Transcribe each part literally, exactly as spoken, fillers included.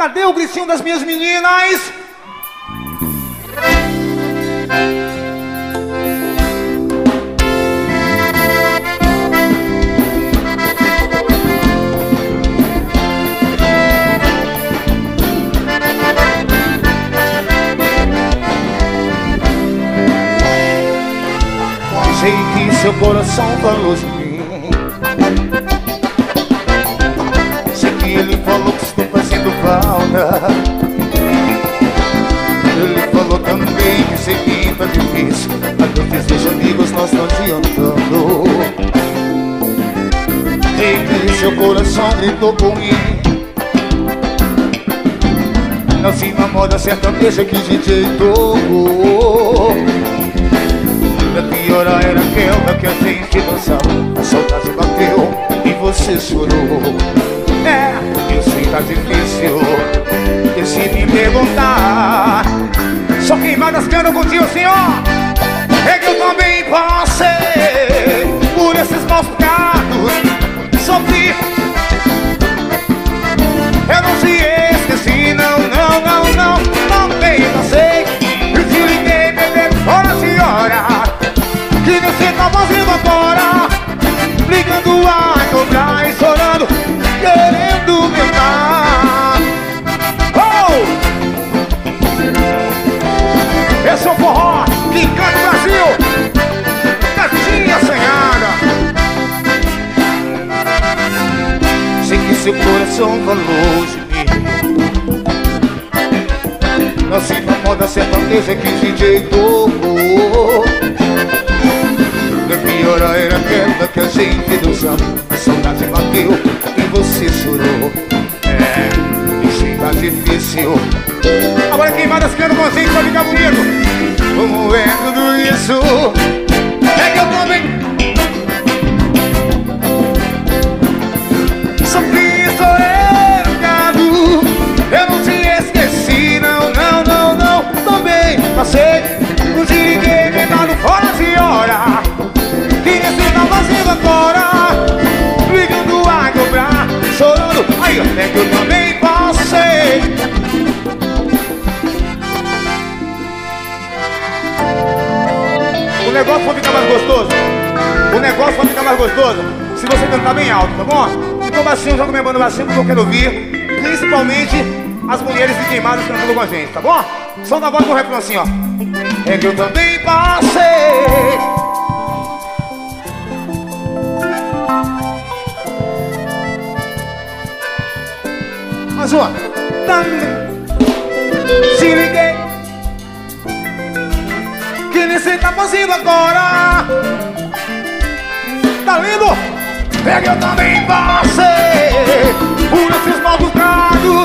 Cadê o gritinho das minhas meninas? Sei que seu coração falou de mim. Sei que ele falou que estou fazendo falta. Ele falou também que sei que tá difícil, mas eu desejo amigos, nós não adiantando. Sei que seu coração gritou por mim. Não se namora sertaneja que D J tocou. A pior era aquela que a gente dançava. A saudade bateu e você chorou. É, eu sei tá difícil. E se me perguntar, Só queimadas cano contigo, senhor. é que eu também passei Por esses maus pecados sofri. Eu não te esqueci, não, não, não, não. Também passei. Eu te liguei, bebê, fora senhora. Que você tá fazendo agora? Ligando a cobrar e chorando, querendo me amar. Oh! Esse é o forró que canta o Brasil. Gatinha senhada. Sei que seu coração falou de mim. Nasci na moda sertaneja que D J tocou. A pior era aquela que a gente dançava. A saudade bateu e você chorou. É, isso tá difícil. Agora queimadas cano com gente pra ficar bonito. Como é tudo isso? É que eu também sofri, sou errado. Eu não te esqueci, não, não, não, não. Também passei, não te liguei, vendado fora de hora. Que você tá fazendo agora? Ligando a cobrar, chorando. Aí, é que eu também passei. O negócio vai ficar mais gostoso. O negócio vai ficar mais gostoso se você cantar bem alto, tá bom? Então baixinho, joga minha banda baixinho porque eu quero ouvir. Principalmente as mulheres de queimadas cantando com a gente, tá bom? Só na voz do refrão assim, ó. É que eu também passei. Mais uma. Se liguei, Que nem você tá fazendo agora. Tá lindo? é que eu também passei por esses maus bocados.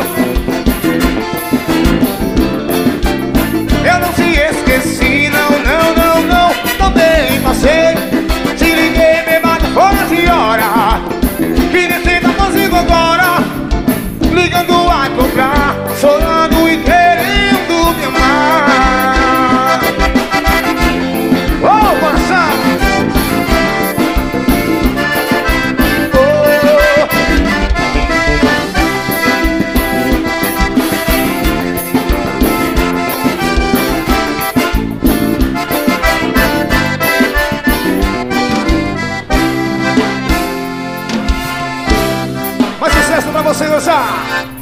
Eu não te esqueci, não, não, não, não. Também passei. Te liguei, bebado fora de hora. Que nem você tá fazendo agora? Ligando a cobrar, chorando e querendo me amar. Ô, coração! Oh. Mais sucesso pra você dançar!